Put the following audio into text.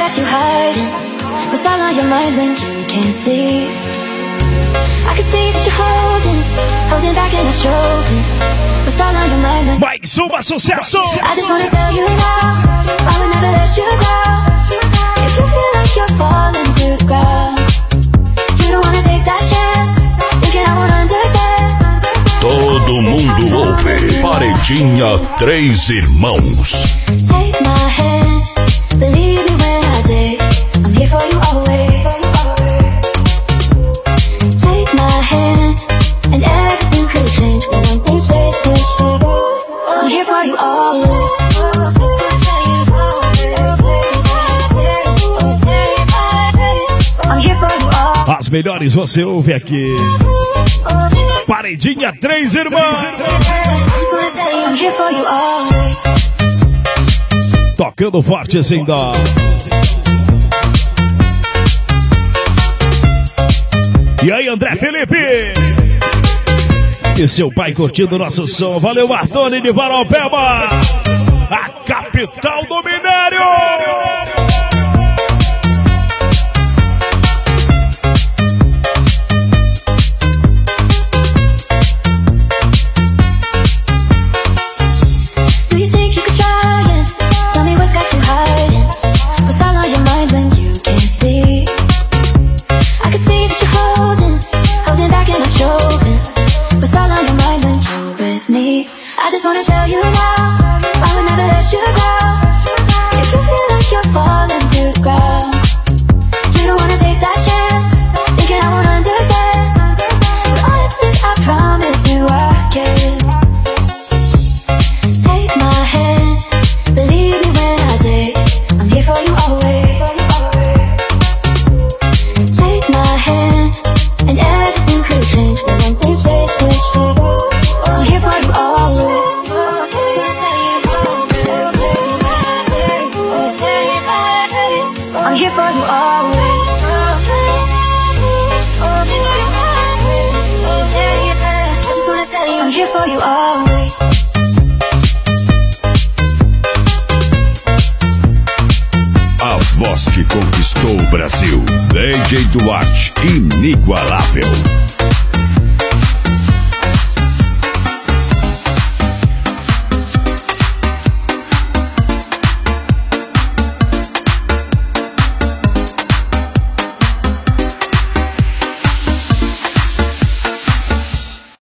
got you hiding? What's all on your mind when you can't see? I can see that you're holding back and it's showing. What's all on your mind when... Mais uma sucesso! I just wanna tell you now, I will never let you go. If you feel like you're falling to the ground, you don't wanna take that chance, thinking I won't understand. Todo mundo ouve Paredinha Três Irmãos. Take my hand, believe me when I say I'm here for you always. Take my hand, and everything could change when one thing stays the same. I'm here for you always. I'm here for you always. As melhores você ouve aqui. Paredinha Três Irmãos. I'm here for you always. Tocando forte sem dó. E aí, André Felipe? E seu pai curtindo o nosso som. Valeu, Martoni de Paraupeba, a capital do minério. I just wanna tell you now, I will never let you go. If you feel like you're falling to the ground, you don't wanna take that chance, thinking I won't understand. But honestly, I promise you I can. Take my hand, believe me when I say I'm here for you always. Take my hand, and everything could change when one thing stays the same. I'm here for you always. I'm here for you always. I'm here for you always. A voz que conquistou o Brasil. DJ Duarte, inigualável.